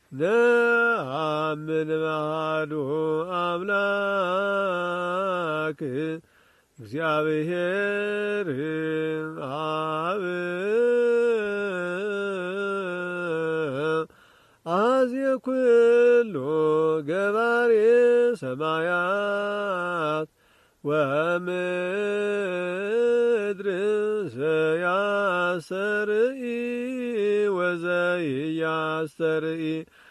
ነአምን በአሐዱ አምላክ እግዚአብሔር አብ አዝየ ኩሉ ገባሬ ሰማያት ወምድር ዘያስተርኢ ወዘኢያስተርኢ